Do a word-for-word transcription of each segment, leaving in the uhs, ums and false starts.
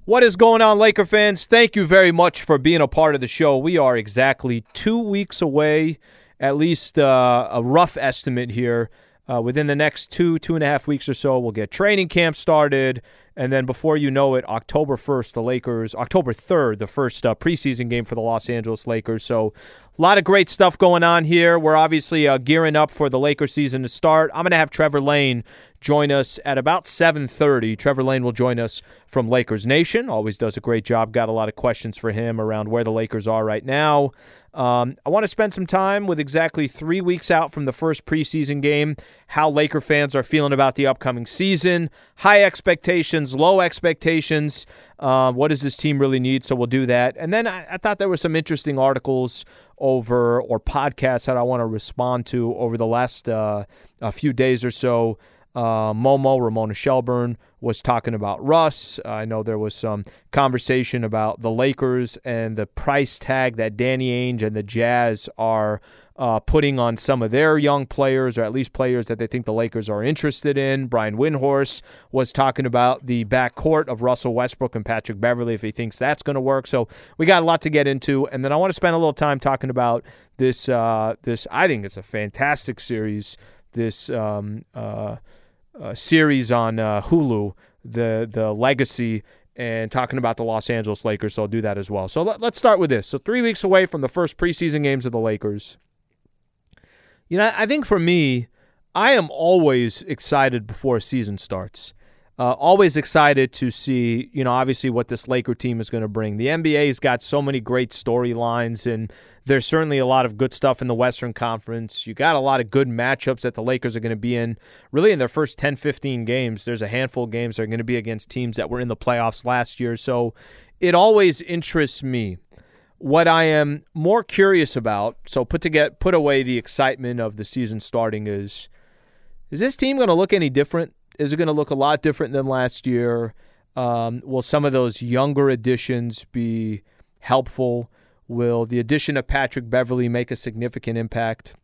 What is going on, Laker fans? Thank you very much for being a part of the show. We are exactly two weeks away, at least uh, a rough estimate here. Uh, within the next two, two and a half weeks or so, we'll get training camp started. And then before you know it, October first, the Lakers, October third, the first uh, preseason game for the Los Angeles Lakers. So a lot of great stuff going on here. We're obviously uh, gearing up for the Lakers season to start. I'm going to have Trevor Lane join us at about seven thirty. Trevor Lane will join us from Lakers Nation. Always does a great job. Got a lot of questions for him around where the Lakers are right now. Um, I want to spend some time with exactly three weeks out from the first preseason game, how Laker fans are feeling about the upcoming season, high expectations, low expectations, uh, what does this team really need? So we'll do that. And then I, I thought there were some interesting articles over or podcasts that I want to respond to over the last uh, a few days or so. Uh, Momo, Ramona Shelburne, was talking about Russ. Uh, I know there was some conversation about the Lakers and the price tag that Danny Ainge and the Jazz are uh, putting on some of their young players, or at least players that they think the Lakers are interested in. Brian Windhorst was talking about the backcourt of Russell Westbrook and Patrick Beverley, if he thinks that's going to work. So we got a lot to get into. And then I want to spend a little time talking about this, uh, this I think it's a fantastic series, this um, uh Uh, series on uh, Hulu, the the Legacy, and talking about the Los Angeles Lakers, so I'll do that as well. So let, let's start with this. So three weeks away from the first preseason games of the Lakers. You know, I think for me, I am always excited before a season starts. Uh, always excited to see, you know, obviously what this Laker team is going to bring. The N B A's got so many great storylines, and there's certainly a lot of good stuff in the Western Conference. You got a lot of good matchups that the Lakers are going to be in. Really, in their first ten, fifteen games, there's a handful of games that are going to be against teams that were in the playoffs last year. So it always interests me. What I am more curious about, so put to get, put away the excitement of the season starting, is, is this team going to look any different? Is it going to look a lot different than last year? Um, will some of those younger additions be helpful? Will the addition of Patrick Beverley make a significant impact?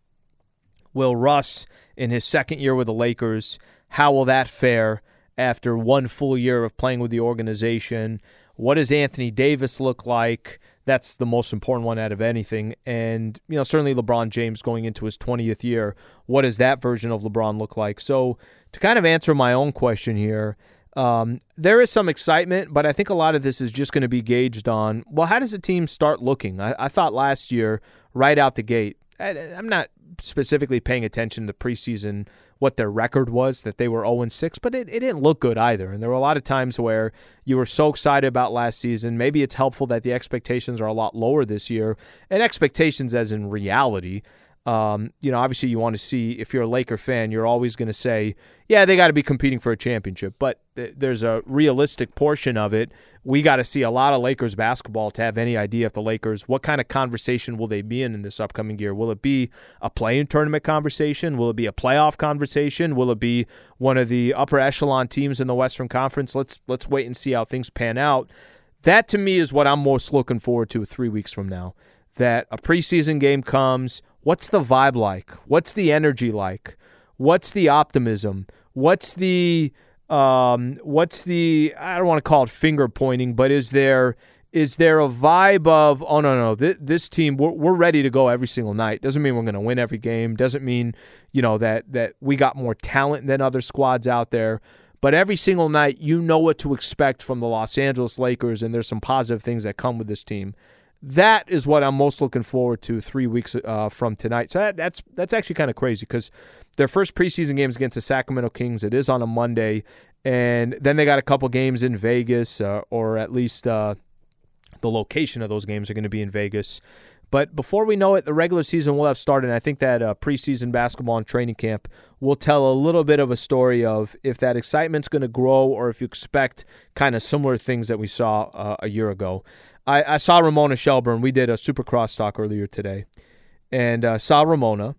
Will Russ, in his second year with the Lakers, how will that fare after one full year of playing with the organization? What does Anthony Davis look like? That's the most important one out of anything. And, you know, certainly LeBron James going into his twentieth year. What does that version of LeBron look like? So to kind of answer my own question here, um, there is some excitement, but I think a lot of this is just going to be gauged on, well, how does the team start looking? I, I thought last year, right out the gate, I, I'm not specifically paying attention to preseason, what their record was, that they were oh and six, but it, it didn't look good either. And there were a lot of times where you were so excited about last season. Maybe it's helpful that the expectations are a lot lower this year, and expectations as in reality. Um, you know, obviously you want to see, if you're a Laker fan, you're always going to say, yeah, they got to be competing for a championship. But th- there's a realistic portion of it. We got to see a lot of Lakers basketball to have any idea if the Lakers, what kind of conversation will they be in in this upcoming year? Will it be a play-in tournament conversation? Will it be a playoff conversation? Will it be one of the upper echelon teams in the Western Conference? Let's let's wait and see how things pan out. That, to me, is what I'm most looking forward to three weeks from now. That a preseason game comes. What's the vibe like? What's the energy like? What's the optimism? What's the um, what's the I don't want to call it finger pointing, but is there is there a vibe of, oh no no this, this team we're, we're ready to go every single night? Doesn't mean we're going to win every game. Doesn't mean, you know, that that we got more talent than other squads out there. But every single night, you know what to expect from the Los Angeles Lakers, and there's some positive things that come with this team. That is what I'm most looking forward to three weeks uh, from tonight. So that, that's that's actually kind of crazy, because their first preseason game is against the Sacramento Kings. It is on a Monday, and then they got a couple games in Vegas, uh, or at least uh, the location of those games are going to be in Vegas. But before we know it, the regular season will have started, and I think that uh, preseason basketball and training camp will tell a little bit of a story of if that excitement's going to grow, or if you expect kind of similar things that we saw uh, a year ago. I, I saw Ramona Shelburne. We did a Supercross talk earlier today, and uh, saw Ramona,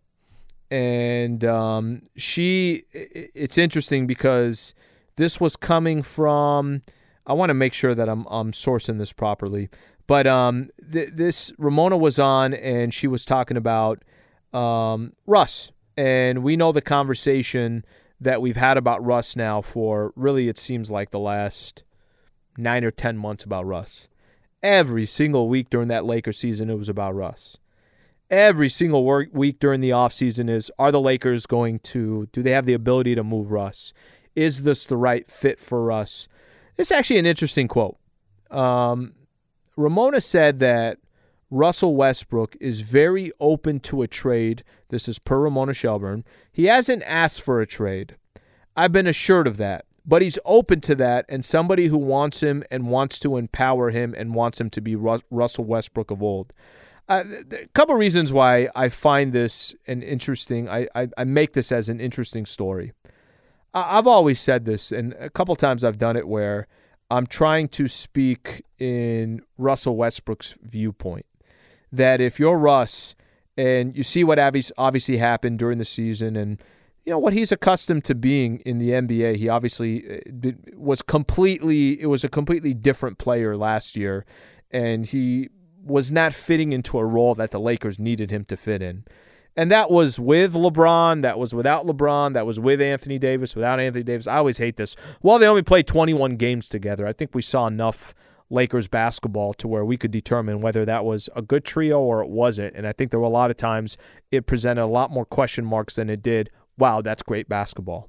and um, she. It's interesting because this was coming from. I want to make sure that I'm I'm sourcing this properly, but um, th- this Ramona was on, and she was talking about um, Russ, and we know the conversation that we've had about Russ now for really, it seems like the last nine or ten months about Russ. Every single week during that Lakers season, it was about Russ. Every single work week during the offseason is, are the Lakers going to, do they have the ability to move Russ? Is this the right fit for Russ? This is actually an interesting quote. Um, Ramona said that Russell Westbrook is very open to a trade. This is per Ramona Shelburne. He hasn't asked for a trade. I've been assured of that. But he's open to that, and somebody who wants him and wants to empower him and wants him to be Rus- Russell Westbrook of old. Uh, a couple reasons why I find this an interesting, I, I, I make this as an interesting story. I, I've always said this, and a couple times I've done it where I'm trying to speak in Russell Westbrook's viewpoint. That if you're Russ and you see what obviously happened during the season and you know, what he's accustomed to being in the N B A, he obviously was completely, it was a completely different player last year, and he was not fitting into a role that the Lakers needed him to fit in. And that was with LeBron, that was without LeBron, that was with Anthony Davis, without Anthony Davis. I always hate this. Well, they only played twenty-one games together. I think we saw enough Lakers basketball to where we could determine whether that was a good trio or it wasn't. And I think there were a lot of times it presented a lot more question marks than it did, wow, that's great basketball.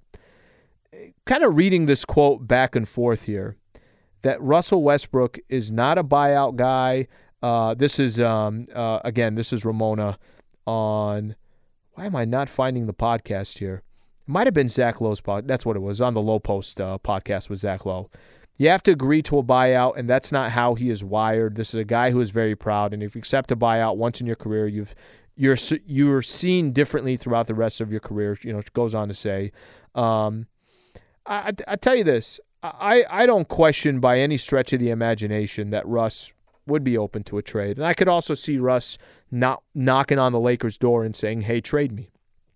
Kind of reading this quote back and forth here, that Russell Westbrook is not a buyout guy. Uh, this is, um, uh, again, this is Ramona on, why am I not finding the podcast here? It might have been Zach Lowe's podcast. That's what it was, on the Low Post uh, podcast with Zach Lowe. You have to agree to a buyout, and that's not how he is wired. This is a guy who is very proud, and if you accept a buyout once in your career, you've You're you're seen differently throughout the rest of your career. You know, it goes on to say, um, I, I tell you this, I, I don't question by any stretch of the imagination that Russ would be open to a trade, and I could also see Russ not knocking on the Lakers' door and saying, "Hey, trade me."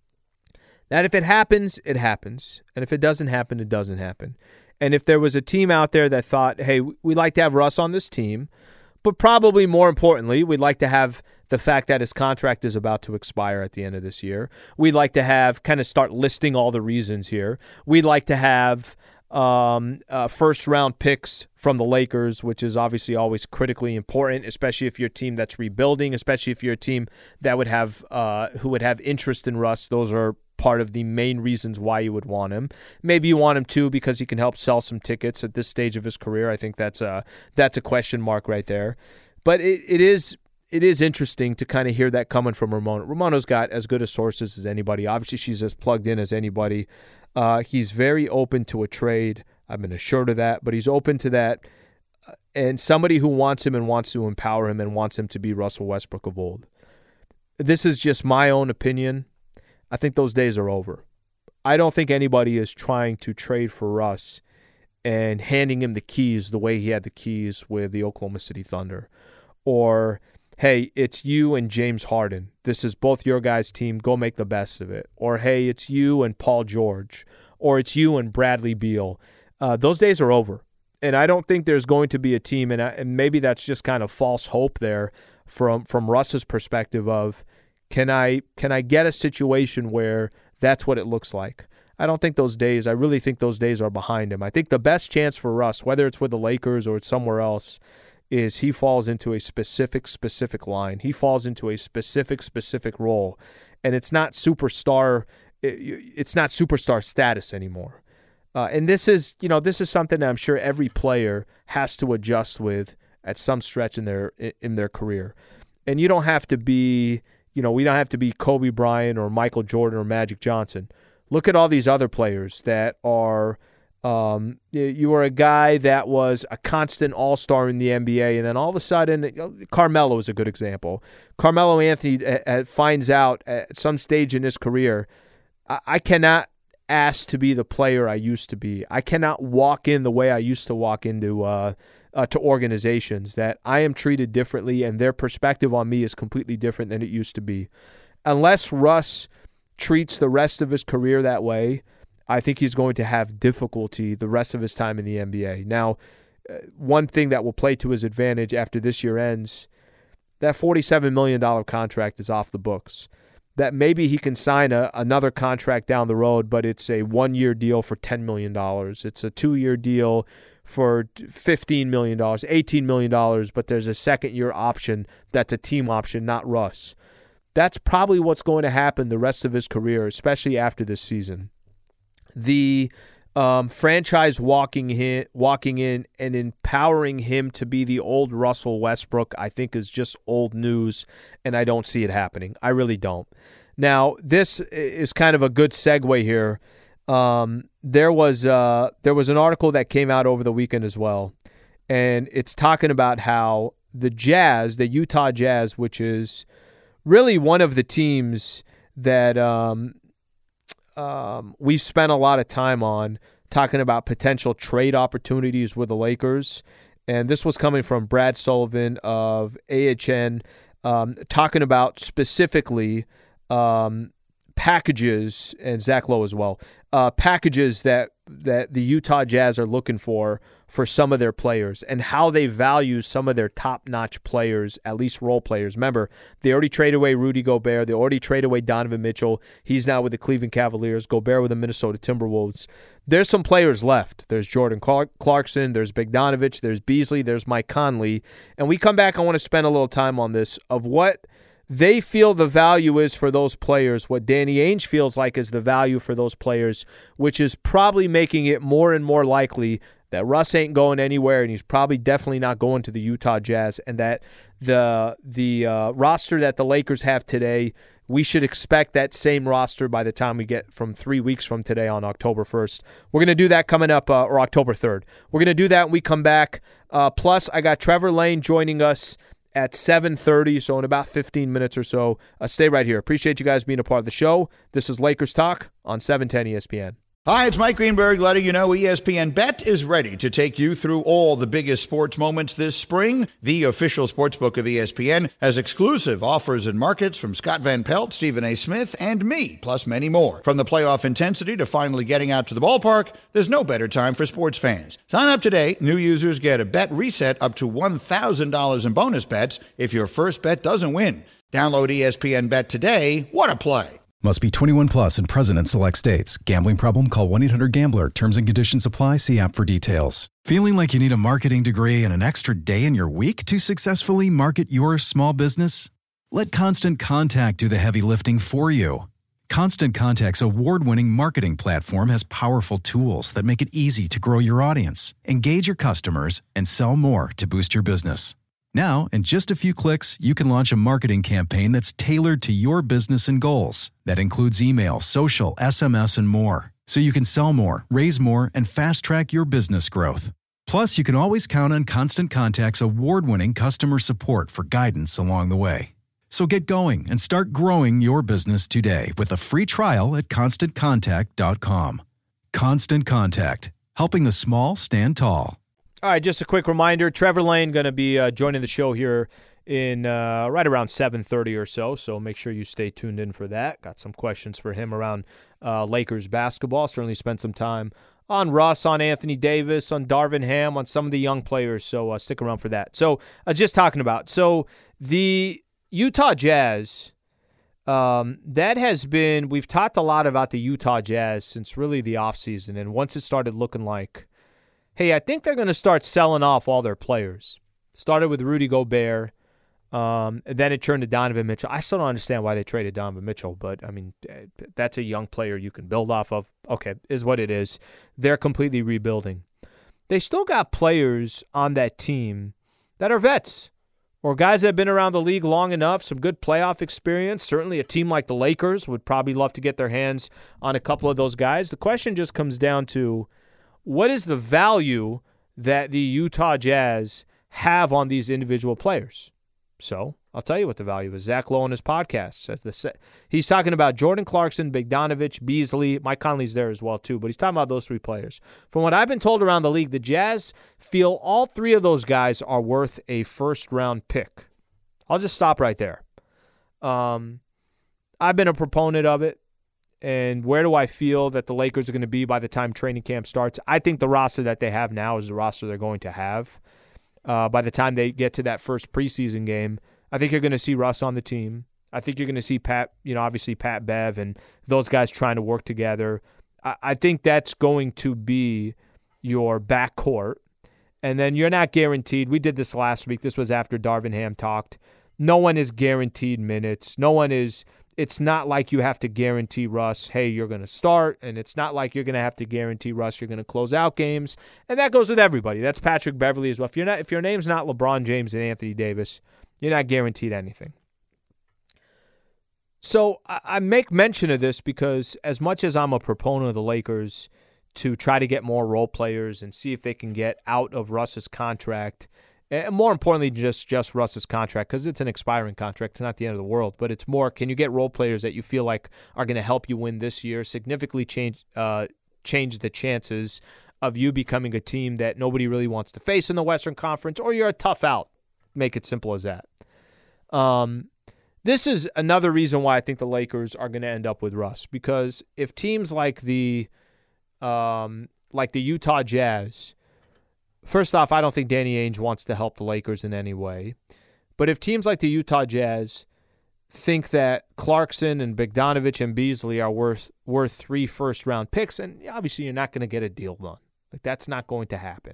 That if it happens, it happens, and if it doesn't happen, it doesn't happen. And if there was a team out there that thought, "Hey, we'd like to have Russ on this team," but probably more importantly, we'd like to have the fact that his contract is about to expire at the end of this year. We'd like to have, kind of start listing all the reasons here. We'd like to have um, uh, first-round picks from the Lakers, which is obviously always critically important, especially if you're a team that's rebuilding, especially if you're a team that would have uh, who would have interest in Russ. Those are part of the main reasons why you would want him. Maybe you want him too because he can help sell some tickets at this stage of his career. I think that's a that's a question mark right there. But it, it is it is interesting to kind of hear that coming from Ramona. Ramona's got as good a sources as anybody. Obviously, she's as plugged in as anybody. Uh, he's very open to a trade. I've been assured of that, but he's open to that. And somebody who wants him and wants to empower him and wants him to be Russell Westbrook of old. This is just my own opinion. I think those days are over. I don't think anybody is trying to trade for Russ and handing him the keys the way he had the keys with the Oklahoma City Thunder. Or, hey, it's you and James Harden. This is both your guys' team. Go make the best of it. Or, hey, it's you and Paul George. Or it's you and Bradley Beal. Uh, those days are over. And I don't think there's going to be a team, and, I, and maybe that's just kind of false hope there from, from Russ's perspective of, Can I can I get a situation where that's what it looks like? I don't think those days, I really think those days are behind him. I think the best chance for Russ, whether it's with the Lakers or it's somewhere else, is he falls into a specific, specific line. He falls into a specific, specific role. And it's not superstar, it's not superstar status anymore. Uh, and this is, you know, this is something that I'm sure every player has to adjust with at some stretch in their in their career. And you don't have to be... You know, we don't have to be Kobe Bryant or Michael Jordan or Magic Johnson. Look at all these other players that are, um, you were a guy that was a constant all-star in the N B A, and then all of a sudden, Carmelo is a good example. Carmelo Anthony uh, finds out at some stage in his career, I, I cannot ask to be the player I used to be. I cannot walk in the way I used to walk into uh Uh, to organizations, that I am treated differently and their perspective on me is completely different than it used to be. Unless Russ treats the rest of his career that way, I think he's going to have difficulty the rest of his time in the N B A. Now, uh, one thing that will play to his advantage after this year ends, that forty-seven million dollars contract is off the books. That maybe he can sign a, another contract down the road, but it's a one-year deal for ten million dollars. It's a two-year deal for fifteen million dollars, eighteen million dollars, but there's a second-year option that's a team option, not Russ. That's probably what's going to happen the rest of his career, especially after this season. The um, franchise walking in, walking in and empowering him to be the old Russell Westbrook, I think, is just old news, and I don't see it happening. I really don't. Now, this is kind of a good segue here. Um, there was uh, there was an article that came out over the weekend as well, and it's talking about how the Jazz, the Utah Jazz, which is really one of the teams that um, um, we've spent a lot of time on, talking about potential trade opportunities with the Lakers. And this was coming from Brad Sullivan of A H N, um, talking about specifically um, packages, and Zach Lowe as well, uh, packages that that the Utah Jazz are looking for for some of their players and how they value some of their top-notch players, at least role players. Remember, they already traded away Rudy Gobert. They already traded away Donovan Mitchell. He's now with the Cleveland Cavaliers. Gobert with the Minnesota Timberwolves. There's some players left. There's Jordan Clarkson. There's Bogdanovich. There's Beasley. There's Mike Conley. And we come back, I want to spend a little time on this, of what they feel the value is for those players, what Danny Ainge feels like is the value for those players, which is probably making it more and more likely that Russ ain't going anywhere, and he's probably definitely not going to the Utah Jazz, and that the the uh, roster that the Lakers have today, we should expect that same roster by the time we get from three weeks from today on October first. We're going to do that coming up, uh, or October third. We're going to do that when we come back. Uh, plus, I got Trevor Lane joining us at seven thirty, so in about fifteen minutes or so. Uh, stay right here. Appreciate you guys being a part of the show. This is Lakers Talk on seven ten E S P N. Hi, it's Mike Greenberg letting you know E S P N Bet is ready to take you through all the biggest sports moments this spring. The official sportsbook of E S P N has exclusive offers and markets from Scott Van Pelt, Stephen A. Smith, and me, plus many more. From the playoff intensity to finally getting out to the ballpark, there's no better time for sports fans. Sign up today. New users get a bet reset up to one thousand dollars in bonus bets if your first bet doesn't win. Download E S P N Bet today. What a play. Must be twenty-one plus and present in select states. Gambling problem? Call one eight hundred gambler. Terms and conditions apply. See app for details. Feeling like you need a marketing degree and an extra day in your week to successfully market your small business? Let Constant Contact do the heavy lifting for you. Constant Contact's award-winning marketing platform has powerful tools that make it easy to grow your audience, engage your customers, and sell more to boost your business. Now, in just a few clicks, you can launch a marketing campaign that's tailored to your business and goals. That includes email, social, S M S, and more. So you can sell more, raise more, and fast-track your business growth. Plus, you can always count on Constant Contact's award-winning customer support for guidance along the way. So get going and start growing your business today with a free trial at constant contact dot com. Constant Contact, helping the small stand tall. All right, just a quick reminder, Trevor Lane going to be uh, joining the show here in uh, right around seven thirty or so, so make sure you stay tuned in for that. Got some questions for him around uh, Lakers basketball. Certainly spent some time on Russ, on Anthony Davis, on Darvin Ham, on some of the young players, so uh, stick around for that. So uh, just talking about, so the Utah Jazz, um, that has been, we've talked a lot about the Utah Jazz since really the offseason, and once it started looking like, hey, I think they're going to start selling off all their players. Started with Rudy Gobert, um, and then it turned to Donovan Mitchell. I still don't understand why they traded Donovan Mitchell, but, I mean, that's a young player you can build off of. Okay, is what it is. They're completely rebuilding. They still got players on that team that are vets or guys that have been around the league long enough, some good playoff experience. Certainly a team like the Lakers would probably love to get their hands on a couple of those guys. The question just comes down to, what is the value that the Utah Jazz have on these individual players? So I'll tell you what the value is. Zach Lowe on his podcast says this. He's talking about Jordan Clarkson, Bogdanovich, Beasley. Mike Conley's there as well too, but he's talking about those three players. From what I've been told around the league, the Jazz feel all three of those guys are worth a first-round pick. I'll just stop right there. Um, I've been a proponent of it. And where do I feel that the Lakers are going to be by the time training camp starts? I think the roster that they have now is the roster they're going to have. Uh, by the time they get to that first preseason game, I think you're going to see Russ on the team. I think you're going to see Pat, you know, obviously Pat Bev and those guys trying to work together. I, I think that's going to be your backcourt. And then you're not guaranteed. We did this last week. This was after Darvin Ham talked. No one is guaranteed minutes. No one is – it's not like you have to guarantee Russ, hey, you're going to start. And it's not like you're going to have to guarantee Russ you're going to close out games. And that goes with everybody. That's Patrick Beverley as well. If you're not, if your name's not LeBron James and Anthony Davis, you're not guaranteed anything. So I, I make mention of this because as much as I'm a proponent of the Lakers – to try to get more role players and see if they can get out of Russ's contract. And more importantly, just, just Russ's contract, because it's an expiring contract. It's not the end of the world. But it's more, can you get role players that you feel like are going to help you win this year, significantly change uh, change the chances of you becoming a team that nobody really wants to face in the Western Conference, or you're a tough out. Make it simple as that. Um, this is another reason why I think the Lakers are going to end up with Russ, because if teams like the Um, like the Utah Jazz, first off, I don't think Danny Ainge wants to help the Lakers in any way. But if teams like the Utah Jazz think that Clarkson and Bogdanovich and Beasley are worth worth three first-round picks, and obviously you're not going to get a deal done. Like, that's not going to happen.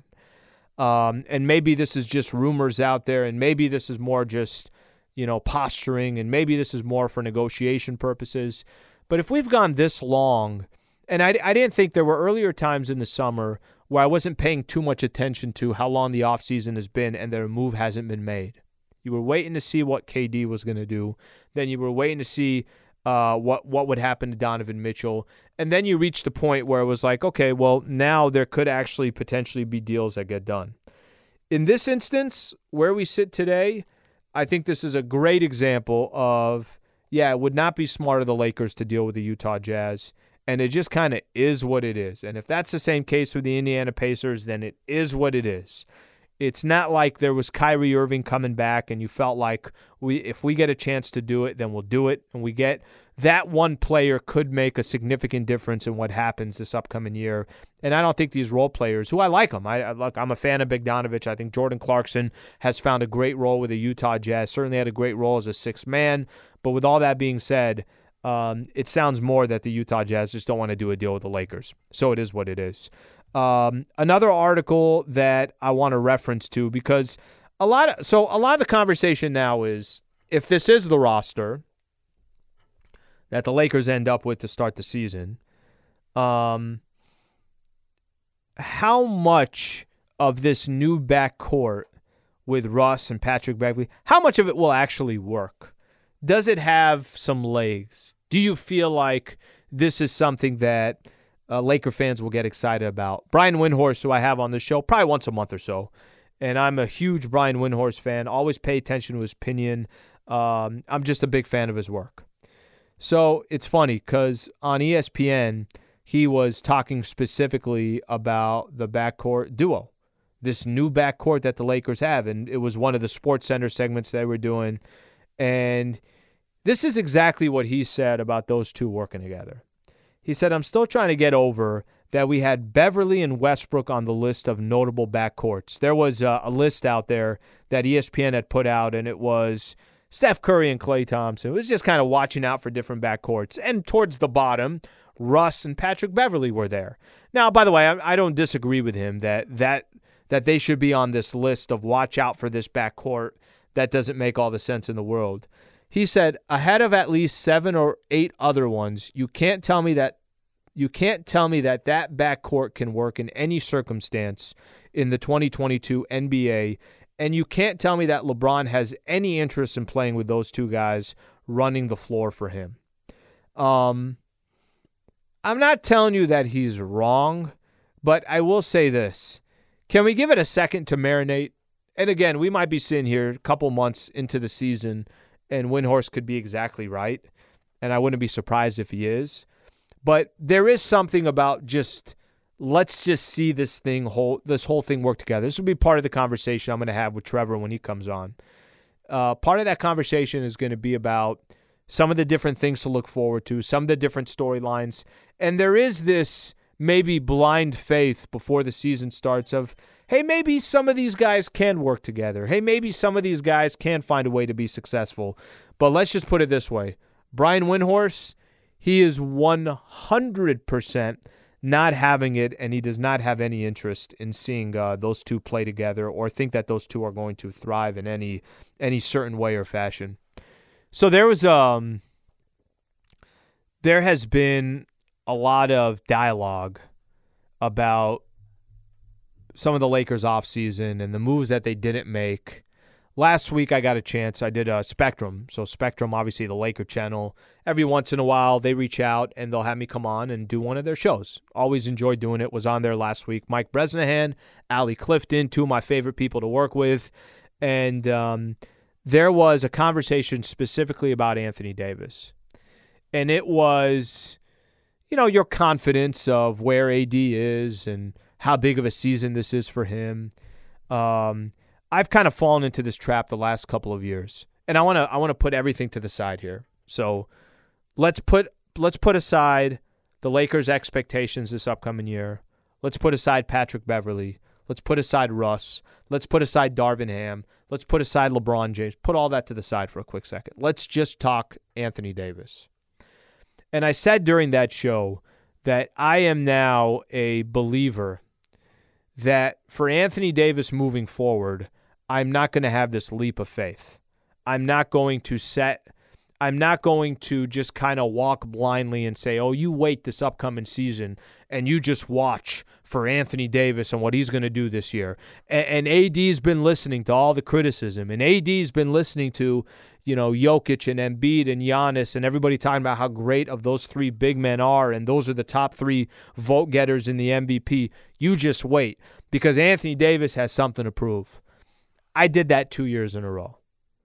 Um, and maybe this is just rumors out there, and maybe this is more just, you know, posturing, and maybe this is more for negotiation purposes. But if we've gone this long, and I, I didn't think there were earlier times in the summer where I wasn't paying too much attention to how long the offseason has been and their move hasn't been made. You were waiting to see what K D was going to do. Then you were waiting to see uh, what, what would happen to Donovan Mitchell. And then you reached the point where it was like, okay, well, now there could actually potentially be deals that get done. In this instance, where we sit today, I think this is a great example of, yeah, it would not be smart of the Lakers to deal with the Utah Jazz. And it just kind of is what it is. And if that's the same case with the Indiana Pacers, then it is what it is. It's not like there was Kyrie Irving coming back and you felt like we, if we get a chance to do it, then we'll do it. And we get that one player could make a significant difference in what happens this upcoming year. And I don't think these role players, who I like them, I, I look, I'm a fan of Bogdanovich. I think Jordan Clarkson has found a great role with the Utah Jazz. Certainly had a great role as a sixth man. But with all that being said, Um, it sounds more that the Utah Jazz just don't want to do a deal with the Lakers. So it is what it is. Um, another article that I want to reference to, because a lot of, so a lot of the conversation now is, if this is the roster that the Lakers end up with to start the season, um, how much of this new backcourt with Russ and Patrick Beverley, how much of it will actually work? Does it have some legs? Do you feel like this is something that uh, Laker fans will get excited about? Brian Windhorst, who I have on the show probably once a month or so, and I'm a huge Brian Windhorst fan. Always pay attention to his opinion. Um, I'm just a big fan of his work. So it's funny because on E S P N, he was talking specifically about the backcourt duo, this new backcourt that the Lakers have, and it was one of the SportsCenter segments they were doing. And this is exactly what he said about those two working together. He said, I'm still trying to get over that we had Beverley and Westbrook on the list of notable backcourts. There was a, a list out there that E S P N had put out, and it was Steph Curry and Klay Thompson. It was just kind of watching out for different backcourts. And towards the bottom, Russ and Patrick Beverley were there. Now, by the way, I, I don't disagree with him that, that that they should be on this list of watch out for this backcourt. That doesn't make all the sense in the world. He said, ahead of at least seven or eight other ones, you can't tell me that you can't tell me that that backcourt can work in any circumstance in the twenty twenty-two N B A, and you can't tell me that LeBron has any interest in playing with those two guys running the floor for him. Um, I'm not telling you that he's wrong, but I will say this. Can we give it a second to marinate? And again, we might be sitting here a couple months into the season, and Windhorst could be exactly right, and I wouldn't be surprised if he is. But there is something about just, let's just see this thing whole, this whole thing work together. This will be part of the conversation I'm going to have with Trevor when he comes on. Uh, part of that conversation is going to be about some of the different things to look forward to, some of the different storylines, and there is this maybe blind faith before the season starts of, hey, maybe some of these guys can work together. Hey, maybe some of these guys can find a way to be successful. But let's just put it this way. Brian Windhorst, he is one hundred percent not having it, and he does not have any interest in seeing uh, those two play together or think that those two are going to thrive in any any certain way or fashion. So there was um there has been a lot of dialogue about some of the Lakers offseason and the moves that they didn't make. Last week I got a chance. I did a Spectrum. So Spectrum, obviously the Laker channel. Every once in a while they reach out and they'll have me come on and do one of their shows. Always enjoy doing it. Was on there last week. Mike Bresnahan, Allie Clifton, two of my favorite people to work with. And um, there was a conversation specifically about Anthony Davis. And it was, you know, your confidence of where A D is and how big of a season this is for him. Um I've kind of fallen into this trap the last couple of years, and I want to I want to put everything to the side here. So let's put let's put aside the Lakers' expectations this upcoming year. Let's put aside Patrick Beverley. Let's put aside Russ. Let's put aside Darvin Ham. Let's put aside LeBron James. Put all that to the side for a quick second. Let's just talk Anthony Davis. And I said during that show that I am now a believer that for Anthony Davis moving forward, I'm not going to have this leap of faith. I'm not going to set, I'm not going to just kind of walk blindly and say, oh, you wait this upcoming season and you just watch for Anthony Davis and what he's going to do this year. And, and A D's been listening to all the criticism, and A D's been listening to, you know, Jokic and Embiid and Giannis and everybody talking about how great of those three big men are, and those are the top three vote getters in the M V P. You just wait because Anthony Davis has something to prove. I did that two years in a row.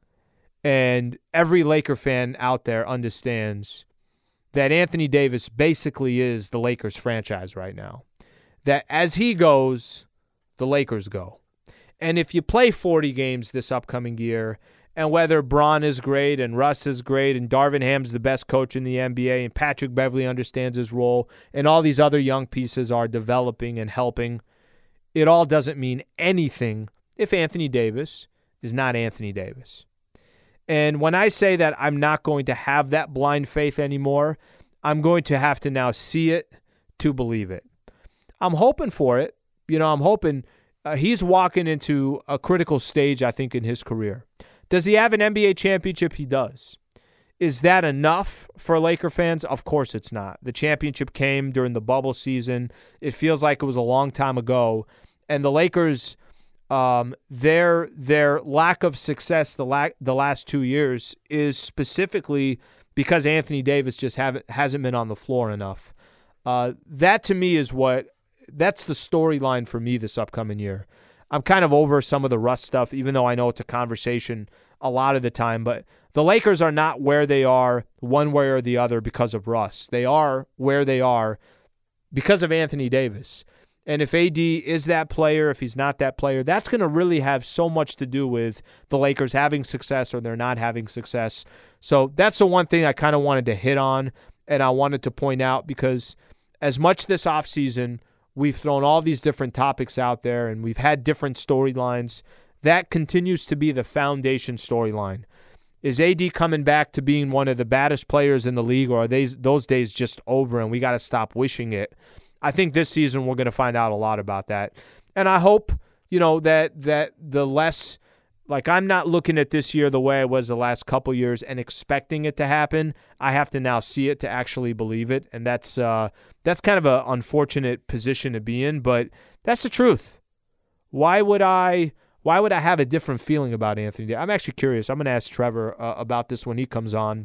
And every Laker fan out there understands that Anthony Davis basically is the Lakers franchise right now. That as he goes, the Lakers go. And if you play forty games this upcoming year, and whether Bron is great and Russ is great and Darvin Ham's the best coach in the N B A and Patrick Beverley understands his role and all these other young pieces are developing and helping, it all doesn't mean anything if Anthony Davis is not Anthony Davis. And when I say that I'm not going to have that blind faith anymore, I'm going to have to now see it to believe it. I'm hoping for it. You know, I'm hoping uh, he's walking into a critical stage, I think, in his career. Does he have an N B A championship? He does. Is that enough for Laker fans? Of course it's not. The championship came during the bubble season. It feels like it was a long time ago. And the Lakers, um, their their lack of success the la- the last two years is specifically because Anthony Davis just haven't hasn't been on the floor enough. Uh, that to me is what that's the storyline for me this upcoming year. I'm kind of over some of the Russ stuff, even though I know it's a conversation a lot of the time. But the Lakers are not where they are one way or the other because of Russ. They are where they are because of Anthony Davis. And if A D is that player, if he's not that player, that's going to really have so much to do with the Lakers having success or they're not having success. So that's the one thing I kind of wanted to hit on and I wanted to point out, because as much this offseason we've thrown all these different topics out there and we've had different storylines, that continues to be the foundation storyline. Is A D coming back to being one of the baddest players in the league, or are they, those days just over and we got to stop wishing it? I think this season we're going to find out a lot about that. And I hope, you know, that that the less, like I'm not looking at this year the way I was the last couple years and expecting it to happen. I have to now see it to actually believe it. And that's uh, that's kind of an unfortunate position to be in, but that's the truth. Why would I why would I have a different feeling about Anthony Davis? I'm actually curious. I'm going to ask Trevor uh, about this when he comes on,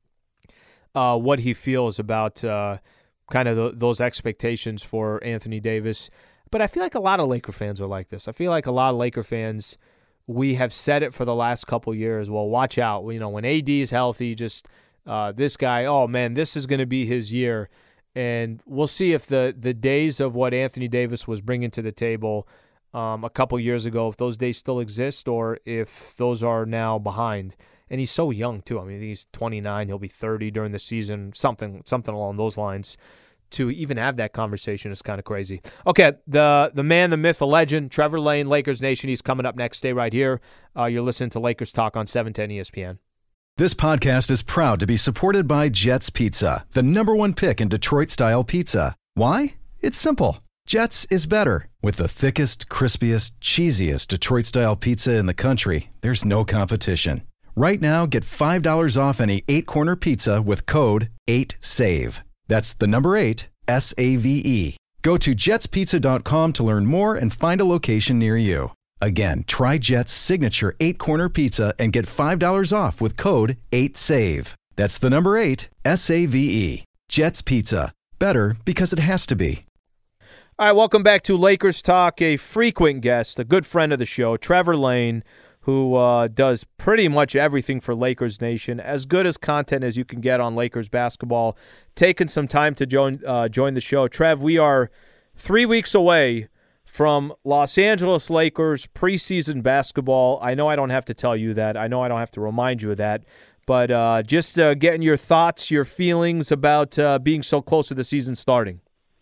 uh, what he feels about uh kind of the, those expectations for Anthony Davis. But I feel like a lot of Laker fans are like this. I feel like a lot of Laker fans, we have said it for the last couple years. Well, watch out. You know, when A D is healthy, just uh, this guy, oh, man, this is going to be his year. And we'll see if the, the days of what Anthony Davis was bringing to the table um, a couple years ago, if those days still exist or if those are now behind. And he's so young, too. I mean, he's twenty-nine. He'll be thirty during the season, something something along those lines. To even have that conversation is kind of crazy. Okay, the the man, the myth, the legend, Trevor Lane, Lakers Nation. He's coming up next. Stay right here. Uh, you're listening to Lakers Talk on seven ten E S P N. This podcast is proud to be supported by Jets Pizza, the number one pick in Detroit-style pizza. Why? It's simple. Jets is better. With the thickest, crispiest, cheesiest Detroit-style pizza in the country, there's no competition. Right now, get five dollars off any eight-corner pizza with code eight save. That's the number eight, S A V E. Go to jets pizza dot com to learn more and find a location near you. Again, try Jet's signature eight-corner pizza and get five dollars off with code eight save. That's the number eight, S A V E. Jet's Pizza. Better because it has to be. All right, welcome back to Lakers Talk. A frequent guest, a good friend of the show, Trevor Lane, who uh, does pretty much everything for Lakers Nation, as good as content as you can get on Lakers basketball. Taking some time to join uh, join the show. Trev, we are three weeks away from Los Angeles Lakers preseason basketball. I know I don't have to tell you that. I know I don't have to remind you of that. But uh, just uh, getting your thoughts, your feelings about uh, being so close to the season starting.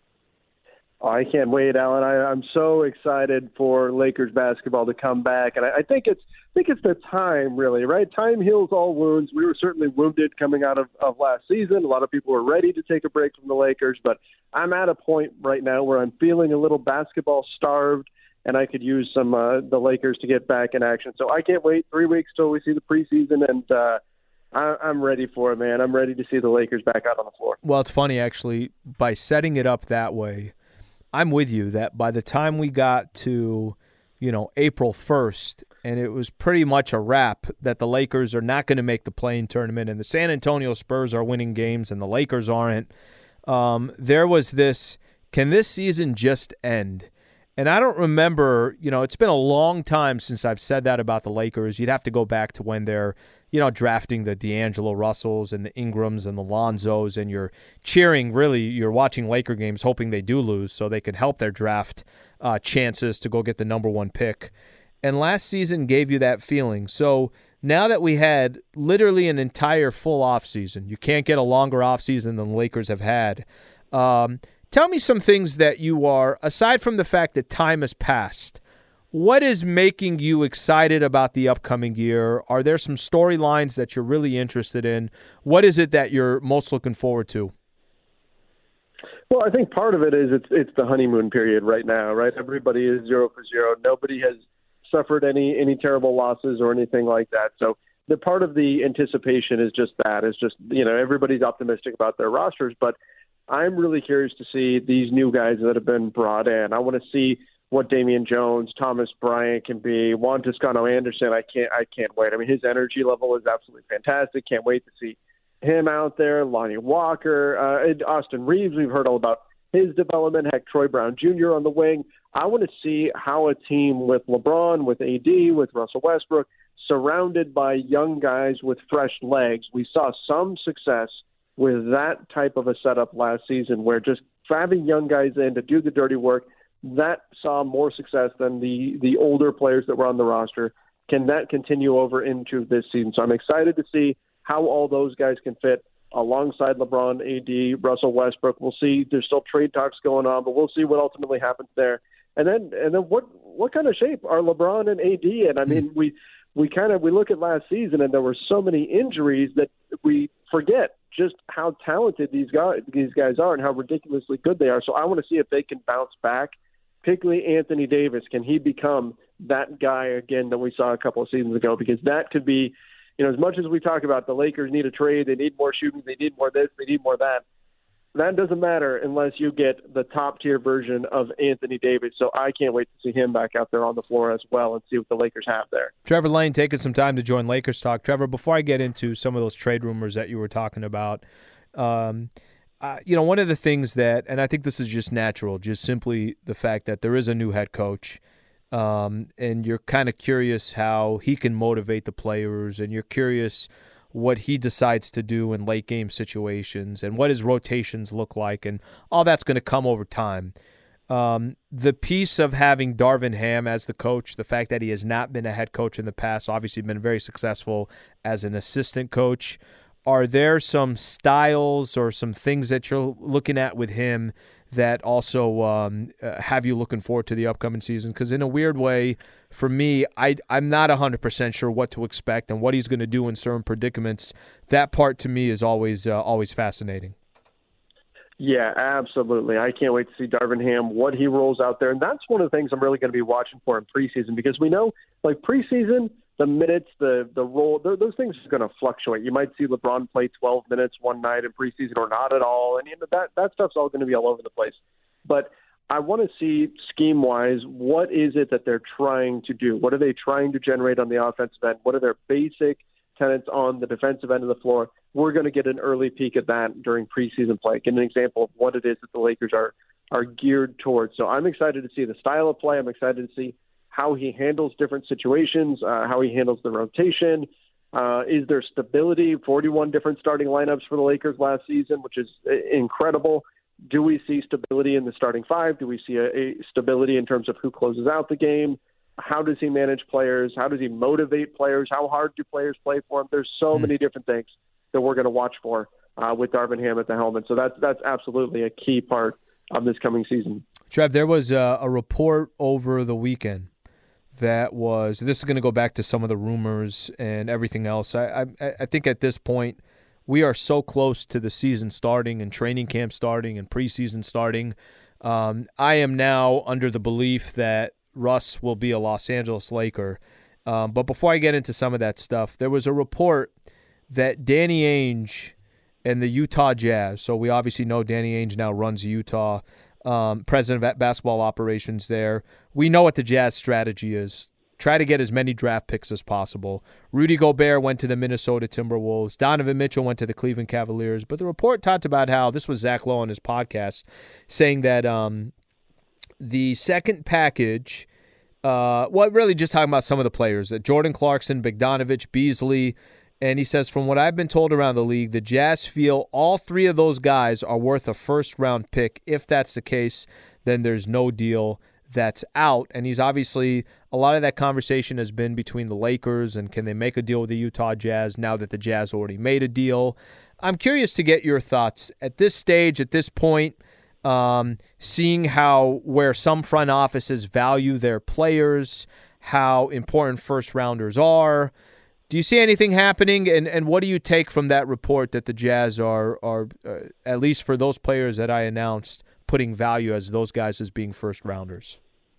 Oh, I can't wait, Alan. I, I'm so excited for Lakers basketball to come back, and I, I think it's I think it's the time, really, right? Time heals all wounds. We were certainly wounded coming out of, of last season. A lot of people were ready to take a break from the Lakers, but I'm at a point right now where I'm feeling a little basketball starved, and I could use some uh, the Lakers to get back in action. So I can't wait three weeks till we see the preseason, and uh, I, I'm ready for it, man. I'm ready to see the Lakers back out on the floor. Well, it's funny, actually, by setting it up that way, I'm with you that by the time we got to, you know, April first, and it was pretty much a wrap that the Lakers are not going to make the play-in tournament, and the San Antonio Spurs are winning games and the Lakers aren't. Um, there was this, can this season just end? And I don't remember, you know, it's been a long time since I've said that about the Lakers. You'd have to go back to when they're, you know, drafting the D'Angelo Russells and the Ingrams and the Lonzos, and you're cheering, really, you're watching Laker games hoping they do lose so they can help their draft uh, chances to go get the number one pick. And last season gave you that feeling. So now that we had literally an entire full offseason, you can't get a longer offseason than the Lakers have had. Um, tell me some things that you are, aside from the fact that time has passed, what is making you excited about the upcoming year? Are there some storylines that you're really interested in? What is it that you're most looking forward to? Well, I think part of it is it's it's the honeymoon period right now, right? Everybody is zero for zero. Nobody has suffered any any terrible losses or anything like that. So the part of the anticipation is just that. It's just, you know, everybody's optimistic about their rosters, but I'm really curious to see these new guys that have been brought in. I want to see what Damian Jones, Thomas Bryant can be. Juan Toscano-Anderson, I can't I can't wait. I mean, his energy level is absolutely fantastic. Can't wait to see him out there. Lonnie Walker, uh, Austin Reeves, we've heard all about his development. Heck, Troy Brown Junior on the wing. I want to see how a team with LeBron, with A D, with Russell Westbrook, surrounded by young guys with fresh legs. We saw some success with that type of a setup last season, where just having young guys in to do the dirty work, that saw more success than the the older players that were on the roster. Can that continue over into this season? So I'm excited to see how all those guys can fit alongside LeBron, A D, Russell Westbrook. We'll see. There's still trade talks going on, but we'll see what ultimately happens there. And then and then what what kind of shape are LeBron and A D in? I mean, we we kind of we look at last season and there were so many injuries that we forget just how talented these guys these guys are and how ridiculously good they are. So I want to see if they can bounce back. Particularly Anthony Davis, can he become that guy again that we saw a couple of seasons ago? Because that could be, you know, as much as we talk about the Lakers need a trade, they need more shooting, they need more this, they need more that. That doesn't matter unless you get the top-tier version of Anthony Davis. So I can't wait to see him back out there on the floor as well and see what the Lakers have there. Trevor Lane taking some time to join Lakers Talk. Trevor, before I get into some of those trade rumors that you were talking about, um, uh, you know, one of the things that, and I think this is just natural, just simply the fact that there is a new head coach, um, and you're kind of curious how he can motivate the players, and you're curious what he decides to do in late game situations and what his rotations look like, and all that's going to come over time. Um, the piece of having Darvin Ham as the coach, the fact that he has not been a head coach in the past, obviously been very successful as an assistant coach. Are there some styles or some things that you're looking at with him that also um, uh, have you looking forward to the upcoming season? Because in a weird way, for me, I, I'm not one hundred percent sure what to expect and what he's going to do in certain predicaments. That part to me is always uh, always fascinating. Yeah, absolutely. I can't wait to see Darvin Ham, what he rolls out there. And that's one of the things I'm really going to be watching for in preseason, because we know, like, preseason, the minutes, the the role, th- those things are going to fluctuate. You might see LeBron play twelve minutes one night in preseason or not at all. And you know, that, that stuff's all going to be all over the place. But I want to see, scheme-wise, what is it that they're trying to do? What are they trying to generate on the offensive end? What are their basic tenets on the defensive end of the floor? We're going to get an early peek at that during preseason play, get an example of what it is that the Lakers are are geared towards. So I'm excited to see the style of play. I'm excited to see how he handles different situations, uh, how he handles the rotation. Uh, is there stability? forty-one different starting lineups for the Lakers last season, which is incredible. Do we see stability in the starting five? Do we see a, a stability in terms of who closes out the game? How does he manage players? How does he motivate players? How hard do players play for him? There's so mm. many different things that we're going to watch for uh, with Darvin Ham at the helm. And so that's, that's absolutely a key part of this coming season. Trev, there was a, a report over the weekend that was, this is going to go back to some of the rumors and everything else. I, I, I think at this point, we are so close to the season starting and training camp starting and preseason starting. Um, I am now under the belief that Russ will be a Los Angeles Laker. Um, but before I get into some of that stuff, there was a report that Danny Ainge and the Utah Jazz, so we obviously know Danny Ainge now runs Utah, um, president of basketball operations there. We know what the Jazz strategy is. Try to get as many draft picks as possible. Rudy Gobert went to the Minnesota Timberwolves. Donovan Mitchell went to the Cleveland Cavaliers. But the report talked about how, this was Zach Lowe on his podcast, saying that um, the second package, uh, well, really just talking about some of the players, that Jordan Clarkson, Bogdanovich, Beasley, and he says, from what I've been told around the league, the Jazz feel all three of those guys are worth a first-round pick. If that's the case, then there's no deal that's out. And he's obviously, a lot of that conversation has been between the Lakers and can they make a deal with the Utah Jazz now that the Jazz already made a deal. I'm curious to get your thoughts at this stage, at this point, um, seeing how where some front offices value their players, how important first-rounders are. Do you see anything happening, and, and what do you take from that report that the Jazz are, are uh, at least for those players that I announced, putting value as those guys as being first-rounders?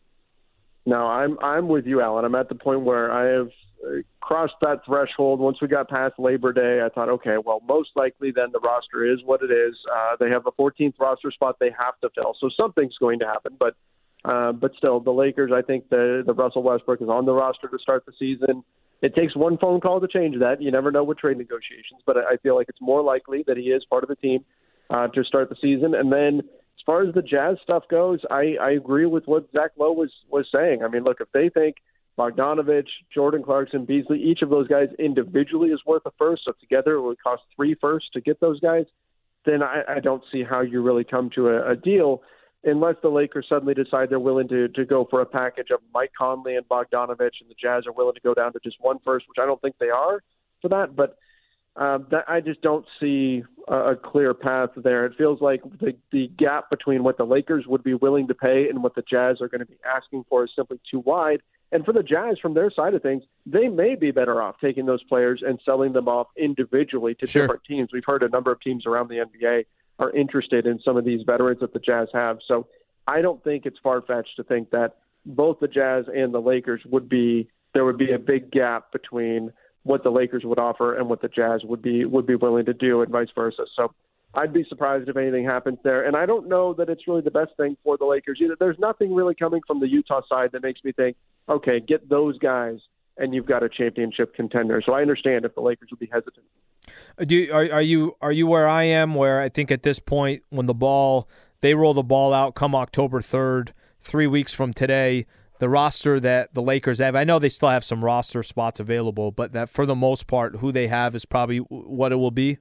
No, I'm I'm with you, Alan. I'm at the point where I have crossed that threshold. Once we got past Labor Day, I thought, okay, well, most likely then the roster is what it is. Uh, they have a fourteenth roster spot they have to fill, so something's going to happen. But uh, but still, the Lakers, I think the, the Russell Westbrook is on the roster to start the season. It takes one phone call to change that. You never know with trade negotiations, but I feel like it's more likely that he is part of the team uh, to start the season. And then as far as the Jazz stuff goes, I, I agree with what Zach Lowe was, was saying. I mean, look, if they think Bogdanovich, Jordan Clarkson, Beasley, each of those guys individually is worth a first, so together it would cost three firsts to get those guys, then I, I don't see how you really come to a, a deal unless the Lakers suddenly decide they're willing to, to go for a package of Mike Conley and Bogdanovich, and the Jazz are willing to go down to just one first, which I don't think they are for that. But um, that, I just don't see a, a clear path there. It feels like the, the gap between what the Lakers would be willing to pay and what the Jazz are going to be asking for is simply too wide. And for the Jazz, from their side of things, they may be better off taking those players and selling them off individually to Sure. different teams. We've heard a number of teams around the N B A are interested in some of these veterans that the Jazz have. So I don't think it's far-fetched to think that both the Jazz and the Lakers would be, there would be a big gap between what the Lakers would offer and what the Jazz would be, would be willing to do, and vice versa. So I'd be surprised if anything happens there. And I don't know that it's really the best thing for the Lakers either. There's nothing really coming from the Utah side that makes me think, okay, get those guys and you've got a championship contender. So I understand if the Lakers would be hesitant. Do you, are, are you are you where I am, where I think at this point when the ball, they roll the ball out come October third, three weeks from today, the roster that the Lakers have, I know they still have some roster spots available, but that for the most part, who they have is probably what it will be?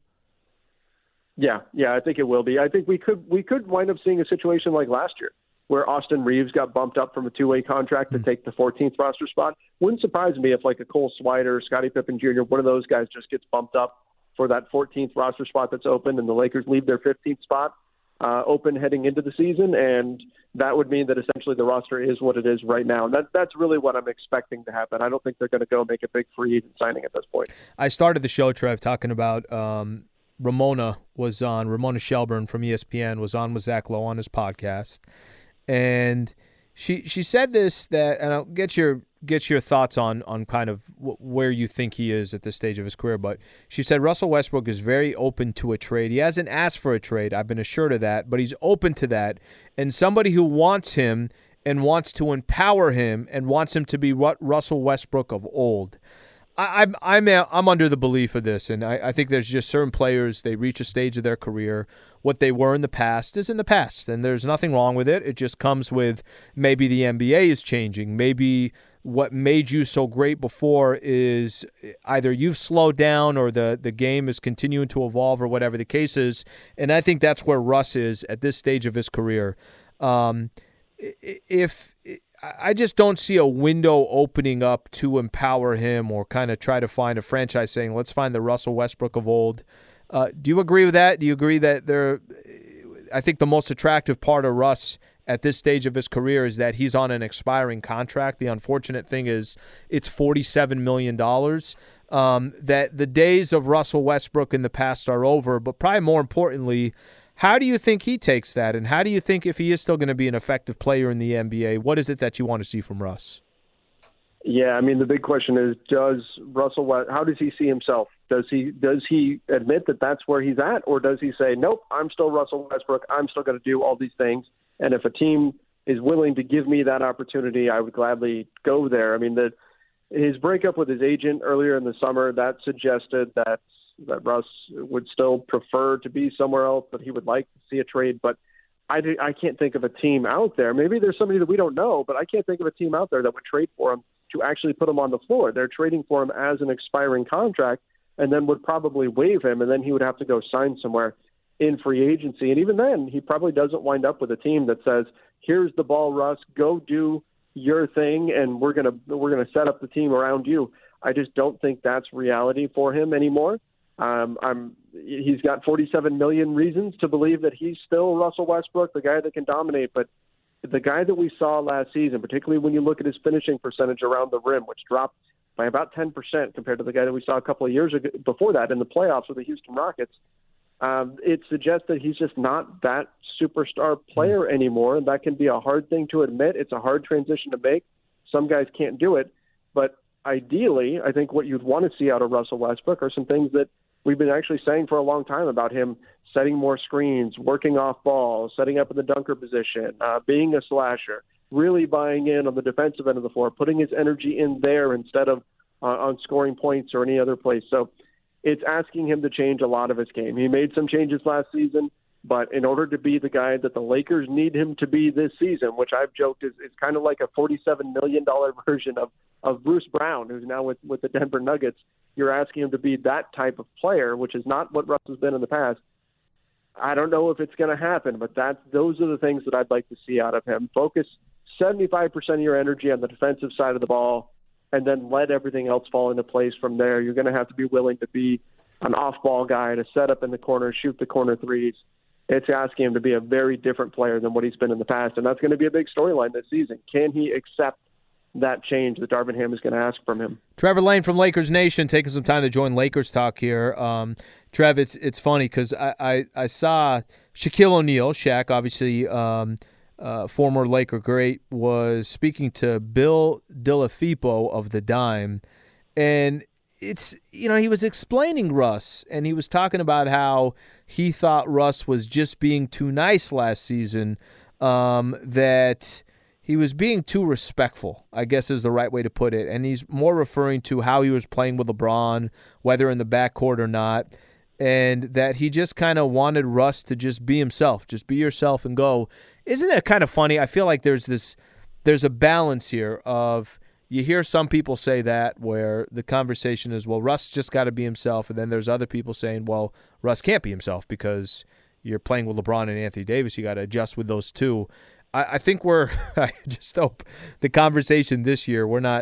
Yeah, yeah, I think it will be. I think we could we could wind up seeing a situation like last year where Austin Reeves got bumped up from a two-way contract to take the fourteenth roster spot. Wouldn't surprise me if like a Cole Swider, Scottie Pippen Junior, one of those guys just gets bumped up for that fourteenth roster spot that's open, and the Lakers leave their fifteenth spot uh, open heading into the season, and that would mean that essentially the roster is what it is right now. And that, that's really what I'm expecting to happen. I don't think they're going to go make a big free agent signing at this point. I started the show, Trev, talking about um, Ramona was on, Ramona Shelburne from E S P N was on with Zach Lowe on his podcast, and she she said this, that, and I'll get your get your thoughts on on kind of w- where you think he is at this stage of his career, but she said Russell Westbrook is very open to a trade. He hasn't asked for a trade, I've been assured of that, but he's open to that, and somebody who wants him and wants to empower him and wants him to be what Russell Westbrook of old. I, I'm I'm I'm under the belief of this, and I, I think there's just certain players, they reach a stage of their career, what they were in the past is in the past, and there's nothing wrong with it. It just comes with maybe the N B A is changing. Maybe what made you so great before is either you've slowed down or the, the game is continuing to evolve or whatever the case is, and I think that's where Russ is at this stage of his career. Um, if I just don't see a window opening up to empower him or kind of try to find a franchise saying, let's find the Russell Westbrook of old. Uh, do you agree with that? Do you agree that there? I think the most attractive part of Russ at this stage of his career is that he's on an expiring contract. The unfortunate thing is it's forty-seven million dollars. Um, that the days of Russell Westbrook in the past are over, but probably more importantly, how do you think he takes that, and how do you think if he is still going to be an effective player in the N B A, what is it that you want to see from Russ? Yeah, I mean, the big question is, does Russell West, how does he see himself? Does he does he admit that that's where he's at, or does he say, nope, I'm still Russell Westbrook, I'm still going to do all these things, and if a team is willing to give me that opportunity, I would gladly go there. I mean, the, his breakup with his agent earlier in the summer, that suggested that that Russ would still prefer to be somewhere else, but he would like to see a trade. But I, I can't think of a team out there. Maybe there's somebody that we don't know, but I can't think of a team out there that would trade for him to actually put him on the floor. They're trading for him as an expiring contract and then would probably waive him, and then he would have to go sign somewhere in free agency. And even then, he probably doesn't wind up with a team that says, here's the ball, Russ, go do your thing, and we're going to we're going to set up the team around you. I just don't think that's reality for him anymore. Um, I'm, he's got forty-seven million reasons to believe that he's still Russell Westbrook, the guy that can dominate. But the guy that we saw last season, particularly when you look at his finishing percentage around the rim, which dropped by about ten percent compared to the guy that we saw a couple of years ago, before that in the playoffs with the Houston Rockets, um, it suggests that he's just not that superstar player anymore. And that can be a hard thing to admit. It's a hard transition to make. Some guys can't do it. But ideally, I think what you'd want to see out of Russell Westbrook are some things that we've been actually saying for a long time about him: setting more screens, working off ball, setting up in the dunker position, uh, being a slasher, really buying in on the defensive end of the floor, putting his energy in there instead of uh, on scoring points or any other place. So it's asking him to change a lot of his game. He made some changes last season, but in order to be the guy that the Lakers need him to be this season, which I've joked is, is kind of like a forty-seven million dollars version of, of Bruce Brown, who's now with, with the Denver Nuggets, you're asking him to be that type of player, which is not what Russ has been in the past. I don't know if it's going to happen, but that's, those are the things that I'd like to see out of him. Focus seventy-five percent of your energy on the defensive side of the ball, and then let everything else fall into place from there. You're going to have to be willing to be an off-ball guy, to set up in the corner, shoot the corner threes. It's asking him to be a very different player than what he's been in the past, and that's going to be a big storyline this season. Can he accept that change that Darvin Ham is going to ask from him? Trevor Lane from Lakers Nation taking some time to join Lakers Talk here. Um, Trev, it's it's funny because I, I, I saw Shaquille O'Neal, Shaq, obviously um, uh, former Laker great, was speaking to Bill Delafipo of the Dime, and it's, you know, he was explaining Russ, and he was talking about how he thought Russ was just being too nice last season, um, that he was being too respectful, I guess is the right way to put it. And he's more referring to how he was playing with LeBron, whether in the backcourt or not, and that he just kind of wanted Russ to just be himself, just be yourself and go. Isn't it kind of funny? I feel like there's this, there's a balance here of, you hear some people say that where the conversation is, well, Russ just got to be himself, and then there's other people saying, well, Russ can't be himself because you're playing with LeBron and Anthony Davis. You got to adjust with those two. I think we're – I just hope the conversation this year, we're not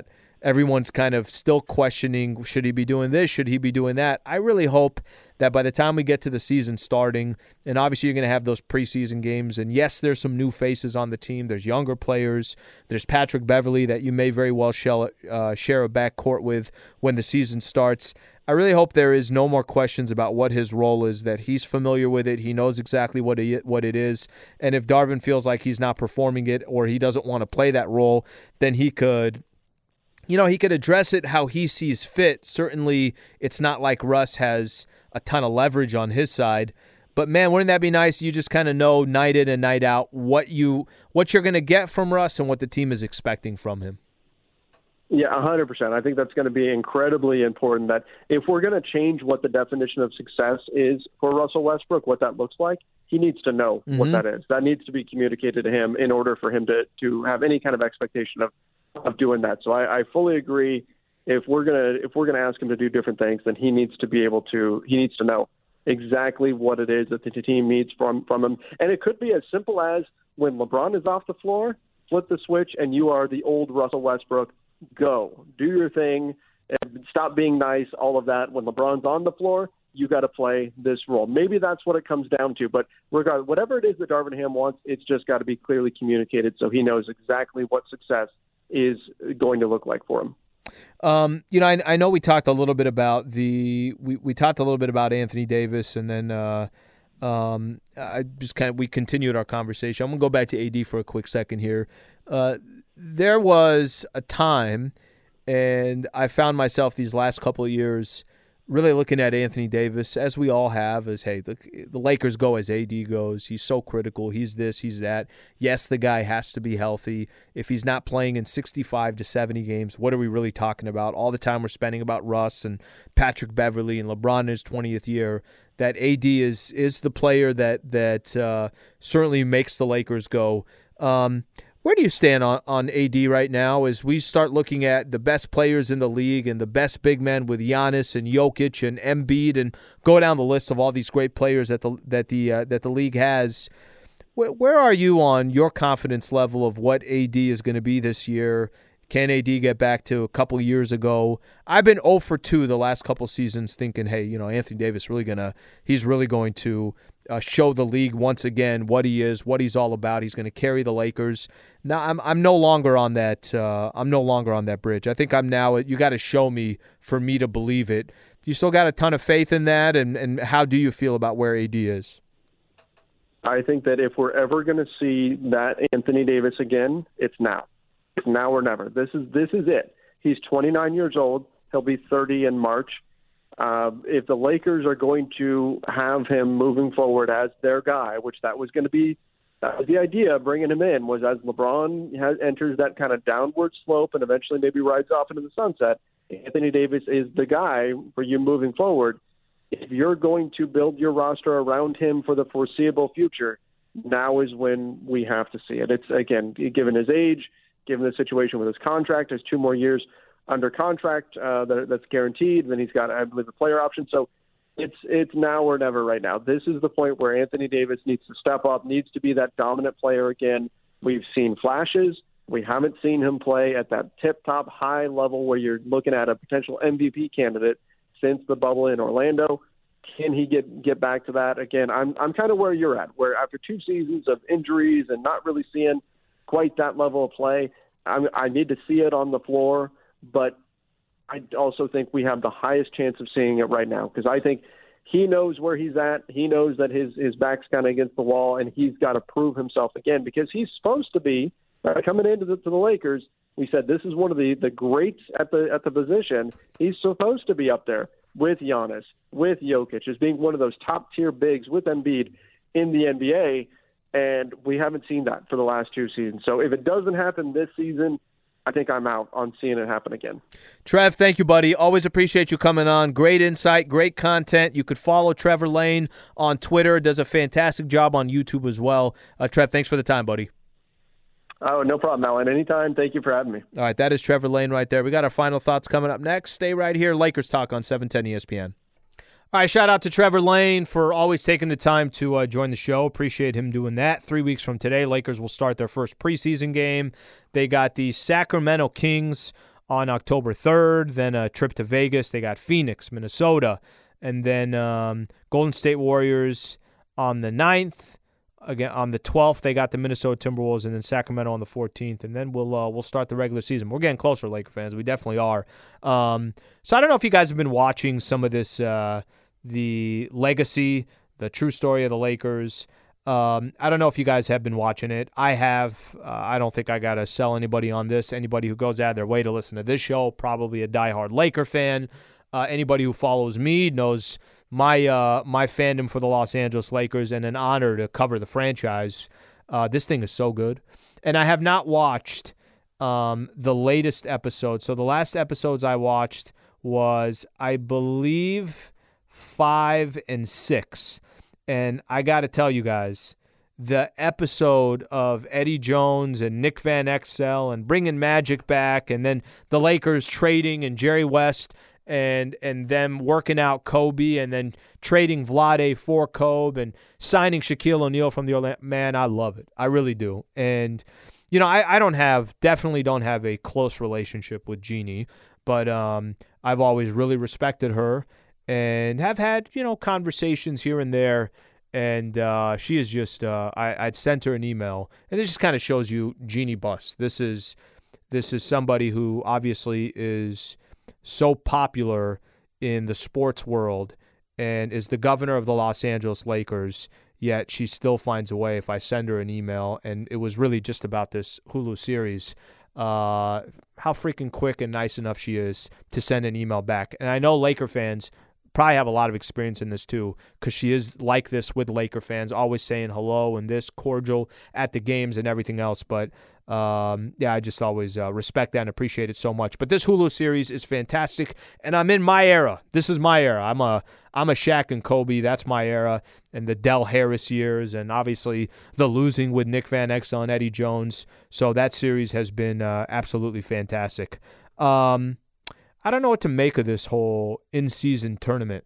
everyone's kind of still questioning, should he be doing this, should he be doing that? I really hope that by the time we get to the season starting, and obviously you're going to have those preseason games, and yes, there's some new faces on the team. There's younger players. There's Patrick Beverley that you may very well share, uh, share a backcourt with when the season starts. I really hope there is no more questions about what his role is, that he's familiar with it, he knows exactly what it, what it is, and if Darvin feels like he's not performing it or he doesn't want to play that role, then he could, you know, he could address it how he sees fit. Certainly, it's not like Russ has a ton of leverage on his side, but man, wouldn't that be nice? You just kind of know night in and night out what, you, what you're going to get from Russ and what the team is expecting from him. Yeah, one hundred percent. I think that's going to be incredibly important, that if we're going to change what the definition of success is for Russell Westbrook, what that looks like, he needs to know mm-hmm. what that is. That needs to be communicated to him in order for him to, to have any kind of expectation of, of doing that. So I, I fully agree. If we're gonna if we're gonna ask him to do different things, then he needs to be able to he needs to know exactly what it is that the team needs from from him. And it could be as simple as when LeBron is off the floor, flip the switch, and you are the old Russell Westbrook. Go. Do your thing. Stop being nice, all of that. When LeBron's on the floor, you got to play this role. Maybe that's what it comes down to. But regardless, whatever it is that Darvin Ham wants, it's just got to be clearly communicated so he knows exactly what success is going to look like for him. Um, you know, I, I know we talked a little bit about the we, we talked a little bit about Anthony Davis, and then uh, um, I just kind of we continued our conversation. I'm gonna go back to A D for a quick second here. Uh, there was a time, and I found myself these last couple of years really looking at Anthony Davis, as we all have, as, hey, the, the Lakers go as A D goes. He's so critical. He's this, he's that. Yes, the guy has to be healthy. If he's not playing in sixty-five to seventy games, what are we really talking about? All the time we're spending about Russ and Patrick Beverley and LeBron in his twentieth year. That A D is is the player that, that uh, certainly makes the Lakers go. Um Where do you stand on, on A D right now as we start looking at the best players in the league and the best big men with Giannis and Jokic and Embiid, and go down the list of all these great players that the that the uh, that the league has? Where, where are you on your confidence level of what A D is going to be this year? Can A D get back to a couple years ago? I've been zero for two the last couple seasons thinking, hey, you know, Anthony Davis really gonna he's really going to uh, show the league once again what he is, what he's all about. He's going to carry the Lakers. Now I'm I'm no longer on that uh, I'm no longer on that bridge. I think I'm now you got to show me for me to believe it. You still got a ton of faith in that, and, and how do you feel about where A D is? I think that if we're ever going to see that Anthony Davis again, it's now. It's now or never. This is this is it. He's twenty-nine years old. He'll be thirty in March. Uh, if the Lakers are going to have him moving forward as their guy, which that was going to be, that was the idea of bringing him in, was as LeBron has, enters that kind of downward slope and eventually maybe rides off into the sunset, Anthony Davis is the guy for you moving forward. If you're going to build your roster around him for the foreseeable future, now is when we have to see it. It's, again, given his age, given the situation with his contract, there's two more years under contract uh, that, that's guaranteed. Then he's got, I believe, a player option. So it's it's now or never right now. This is the point where Anthony Davis needs to step up, needs to be that dominant player again. We've seen flashes. We haven't seen him play at that tip-top high level where you're looking at a potential M V P candidate since the bubble in Orlando. Can he get get back to that again? I'm I'm kind of where you're at, where after two seasons of injuries and not really seeing quite that level of play, I, I need to see it on the floor. But I also think we have the highest chance of seeing it right now, because I think he knows where he's at. He knows that his, his back's kind of against the wall, and he's got to prove himself again, because he's supposed to be uh, coming into the, to the Lakers. We said this is one of the, the greats at the at the position. He's supposed to be up there with Giannis, with Jokic, as being one of those top-tier bigs with Embiid in the N B A, and we haven't seen that for the last two seasons. So if it doesn't happen this season, I think I'm out on seeing it happen again. Trev, thank you, buddy. Always appreciate you coming on. Great insight, great content. You could follow Trevor Lane on Twitter. Does a fantastic job on YouTube as well. Uh, Trev, thanks for the time, buddy. Oh, no problem, Alan. Anytime. Thank you for having me. All right, that is Trevor Lane right there. We got our final thoughts coming up next. Stay right here. Lakers Talk on seven ten E S P N. All right, shout out to Trevor Lane for always taking the time to uh, join the show. Appreciate him doing that. Three weeks from today, Lakers will start their first preseason game. They got the Sacramento Kings on October third, then a trip to Vegas. They got Phoenix, Minnesota, and then um, Golden State Warriors on the ninth. Again, on the twelfth, they got the Minnesota Timberwolves, and then Sacramento on the fourteenth, and then we'll uh, we'll start the regular season. We're getting closer, Laker fans. We definitely are. Um, so I don't know if you guys have been watching some of this, uh, the legacy, the true story of the Lakers. Um, I don't know if you guys have been watching it. I have. Uh, I don't think I got to sell anybody on this. Anybody who goes out of their way to listen to this show, probably a diehard Laker fan. Uh, anybody who follows me knows my uh, my fandom for the Los Angeles Lakers, and an honor to cover the franchise. Uh, this thing is so good. And I have not watched um, the latest episode. So the last episodes I watched was, I believe, five and six. And I got to tell you guys, the episode of Eddie Jones and Nick Van Exel and bringing Magic back, and then the Lakers trading and Jerry West and and them working out Kobe, and then trading Vlade for Kobe, and signing Shaquille O'Neal from the Orlando. Man, I love it. I really do. And, you know, I, I don't have, definitely don't have a close relationship with Jeannie, but um, I've always really respected her and have had, you know, conversations here and there. And uh, she is just, uh, I, I'd sent her an email, and this just kind of shows you Jeannie Buss. This is, this is somebody who obviously is so popular in the sports world and is the governor of the Los Angeles Lakers, yet she still finds a way if I send her an email. And it was really just about this Hulu series, uh, how freaking quick and nice enough she is to send an email back. And I know Laker fans probably have a lot of experience in this too, because she is like this with Laker fans, always saying hello and this, cordial at the games and everything else. But um, yeah, I just always uh, respect that and appreciate it so much. But this Hulu series is fantastic, and I'm in my era. This is my era. I'm a I'm a Shaq and Kobe. That's my era, and the Del Harris years, and obviously the losing with Nick Van Exel and Eddie Jones. So that series has been uh, absolutely fantastic. Um, I don't know what to make of this whole in-season tournament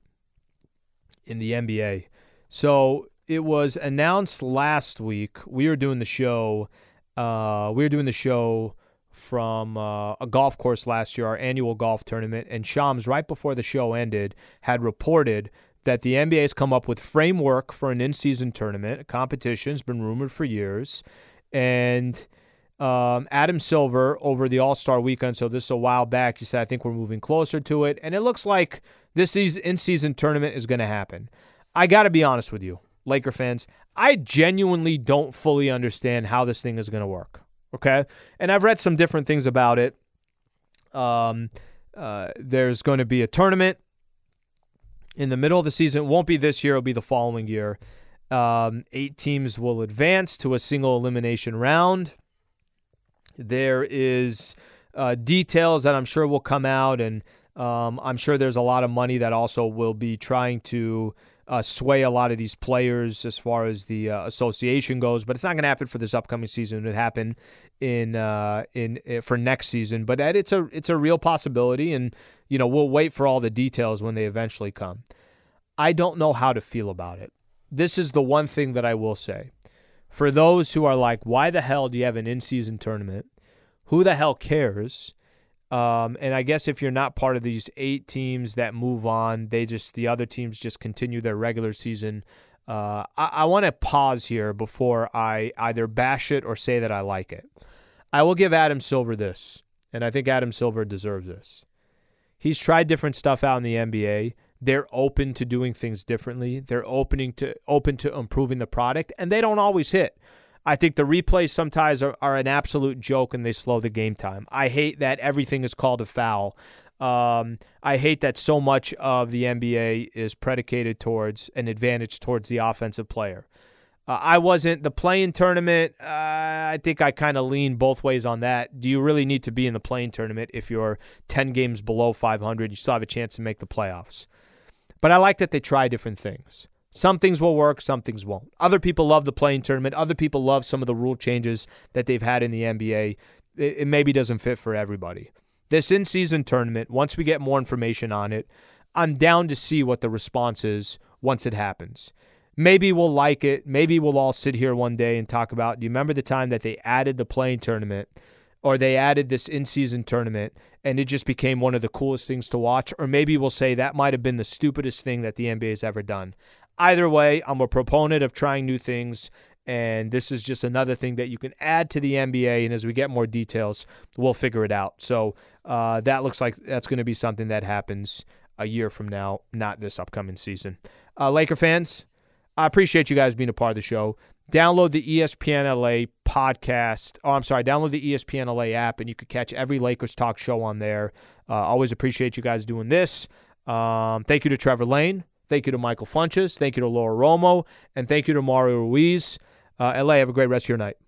in the N B A. So it was announced last week. We were doing the show. Uh, we were doing the show from uh, a golf course last year, our annual golf tournament. And Shams, right before the show ended, had reported that the N B A has come up with framework for an in-season tournament. A competition's been rumored for years. And Um, Adam Silver over the All-Star weekend, so this is a while back, he said, I think we're moving closer to it. And it looks like this in-season tournament is going to happen. I got to be honest with you, Laker fans. I genuinely don't fully understand how this thing is going to work, okay? And I've read some different things about it. Um, uh, there's going to be a tournament in the middle of the season. It won't be this year. It'll be the following year. Um, eight teams will advance to a single elimination round. There is uh, details that I'm sure will come out, and um, I'm sure there's a lot of money that also will be trying to uh, sway a lot of these players as far as the uh, association goes. But it's not going to happen for this upcoming season. It happened in uh, in uh, for next season. But it's a it's a real possibility, and you know we'll wait for all the details when they eventually come. I don't know how to feel about it. This is the one thing that I will say. For those who are like, why the hell do you have an in-season tournament? Who the hell cares? Um, and I guess if you're not part of these eight teams that move on, they just the other teams just continue their regular season. Uh, I, I want to pause here before I either bash it or say that I like it. I will give Adam Silver this, and I think Adam Silver deserves this. He's tried different stuff out in the N B A. They're open to doing things differently. They're opening to open to improving the product, and they don't always hit. I think the replays sometimes are, are an absolute joke, and they slow the game time. I hate that everything is called a foul. Um, I hate that so much of the N B A is predicated towards an advantage towards the offensive player. Uh, I wasn't the play-in tournament. Uh, I think I kind of lean both ways on that. Do you really need to be in the play-in tournament if you're ten games below five hundred? You still have a chance to make the playoffs. But I like that they try different things. Some things will work, some things won't. Other people love the play-in tournament. Other people love some of the rule changes that they've had in the N B A. It, it maybe doesn't fit for everybody. This in-season tournament, once we get more information on it, I'm down to see what the response is once it happens. Maybe we'll like it. Maybe we'll all sit here one day and talk about, do you remember the time that they added the play-in tournament or they added this in-season tournament, and it just became one of the coolest things to watch. Or maybe we'll say that might have been the stupidest thing that the N B A has ever done. Either way, I'm a proponent of trying new things, and this is just another thing that you can add to the N B A, and as we get more details, we'll figure it out. So uh, that looks like that's going to be something that happens a year from now, not this upcoming season. Uh, Laker fans, I appreciate you guys being a part of the show. Download the E S P N L A podcast. Oh, I'm sorry. Download the E S P N L A app, and you could catch every Lakers talk show on there. Uh, always appreciate you guys doing this. Um, thank you to Trevor Lane. Thank you to Michael Funches. Thank you to Laura Romo. And thank you to Mario Ruiz. Uh, L A, have a great rest of your night.